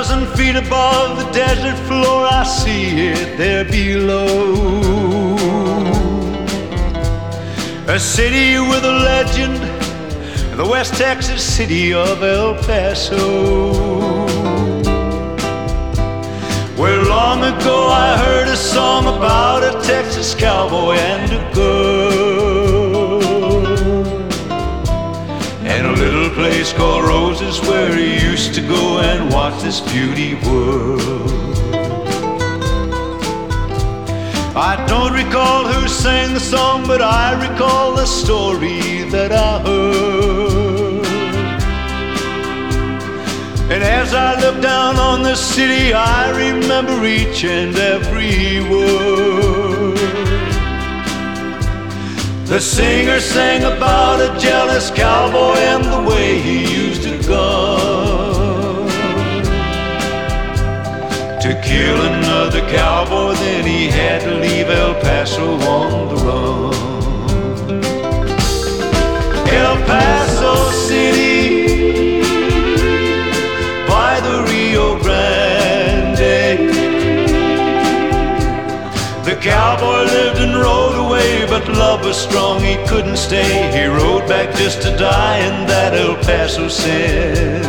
2,000 feet above the desert floor, I see it there below. A city with a legend, the West Texas city of El Paso, where long ago I heard a song about a Texas cowboy and a girl, and a little place called Roses where he used to go and watch this beauty world. I don't recall who sang the song, but I recall the story that I heard. And as I look down on the city, I remember each and every word. The singer sang about a jealous cowboy and the way he used a gun to kill another cowboy, then he had to leave El Paso on the run. El Paso City by the Rio Grande. The cowboy lived and rode away, but love was strong, he couldn't stay. He rode back just to die, and that El Paso said.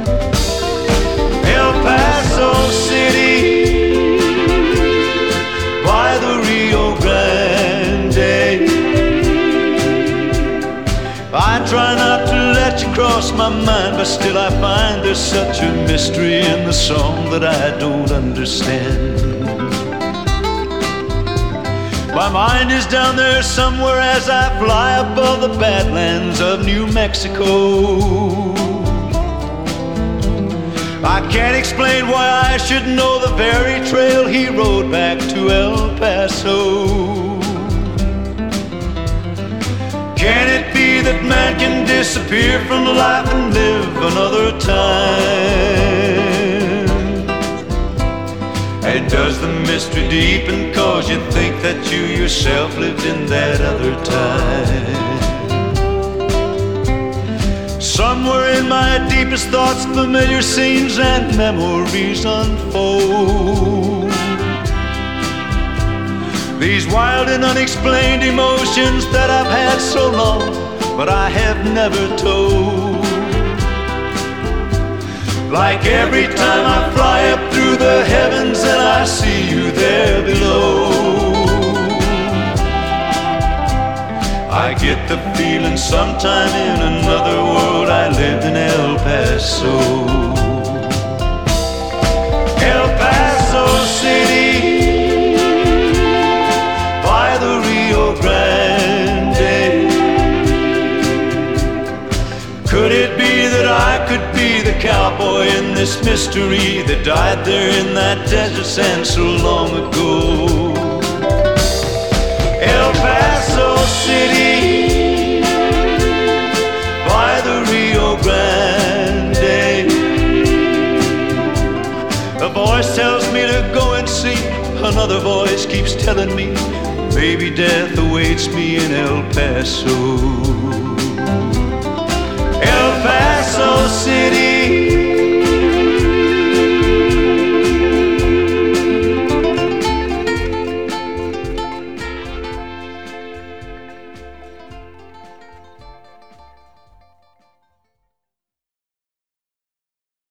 El Paso City by the Rio Grande. I try not to let you cross my mind, but still I find there's such a mystery in the song that I don't understand. My mind is down there somewhere as I fly above the badlands of New Mexico. I can't explain why I should know the very trail he rode back to El Paso. Can it be that man can disappear from life and live another time? And does the mystery deepen cause you think that you yourself lived in that other time? Somewhere in my deepest thoughts, familiar scenes and memories unfold. These wild and unexplained emotions that I've had so long, but I have never told. Like every time I fly up through the heavens and I see you there below, I get the feeling sometime in another world I lived in El Paso. El Paso City by the Rio Grande. Could it be that I could be the cowboy in this mystery that died there in that desert sand so long ago? El Paso City by the Rio Grande. A voice tells me to go and see, another voice keeps telling me maybe death awaits me in El Paso. El Paso City